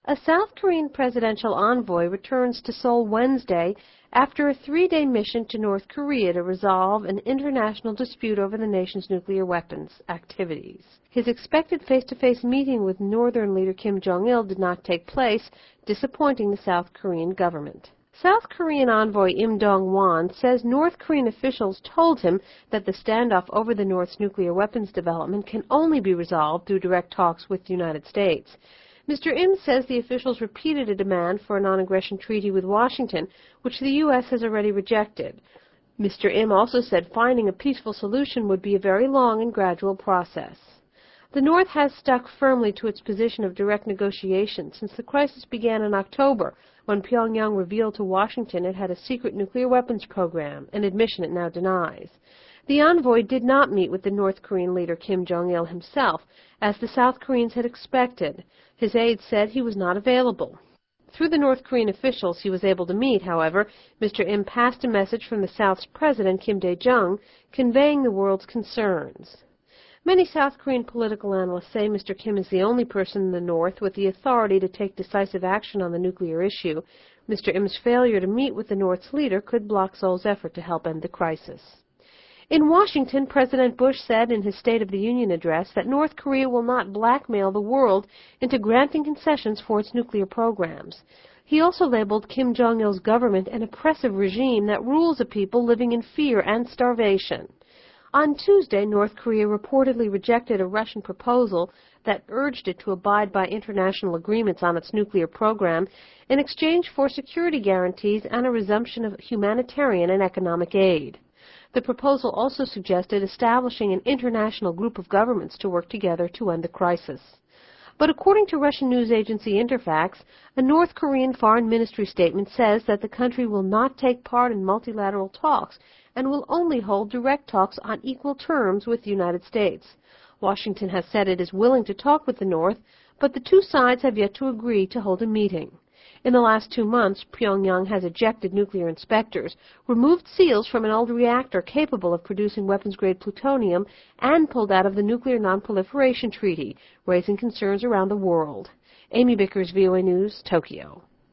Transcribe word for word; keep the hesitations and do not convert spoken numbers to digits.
A South Korean presidential envoy returns to Seoul Wednesday after a three-day mission to North Korea to resolve an international dispute over the nation's nuclear weapons activities. His expected face-to-face meeting with Northern leader Kim Jong-il did not take place, disappointing the South Korean government. South Korean envoy Im Dong-won says North Korean officials told him that the standoff over the North's nuclear weapons development can only be resolved through direct talks with the United States. Mister Im says the officials repeated a demand for a non-aggression treaty with Washington, which the U S has already rejected. Mister Im also said finding a peaceful solution would be a very long and gradual process. The North has stuck firmly to its position of direct negotiation since the crisis began in October, when Pyongyang revealed to Washington it had a secret nuclear weapons program, an admission it now denies. The envoy did not meet with the North Korean leader Kim Jong-il himself, as the South Koreans had expected. His aides said he was not available. Through the North Korean officials he was able to meet, however, Mister Im passed a message from the South's president, Kim Dae-jung, conveying the world's concerns. Many South Korean political analysts say Mister Kim is the only person in the North with the authority to take decisive action on the nuclear issue. Mister Im's failure to meet with the North's leader could block Seoul's effort to help end the crisis. In Washington, President Bush said in his State of the Union address that North Korea will not blackmail the world into granting concessions for its nuclear programs. He also labeled Kim Jong-il's government an oppressive regime that rules a people living in fear and starvation. On Tuesday, North Korea reportedly rejected a Russian proposal that urged it to abide by international agreements on its nuclear program in exchange for security guarantees and a resumption of humanitarian and economic aid. The proposal also suggested establishing an international group of governments to work together to end the crisis. But according to Russian news agency Interfax, a North Korean foreign ministry statement says that the country will not take part in multilateral talks and will only hold direct talks on equal terms with the United States. Washington has said it is willing to talk with the North, but the two sides have yet to agree to hold a meeting. In the last two months, Pyongyang has ejected nuclear inspectors, removed seals from an old reactor capable of producing weapons-grade plutonium, and pulled out of the Nuclear Non-Proliferation Treaty, raising concerns around the world. Amy Bickers, V O A News, Tokyo.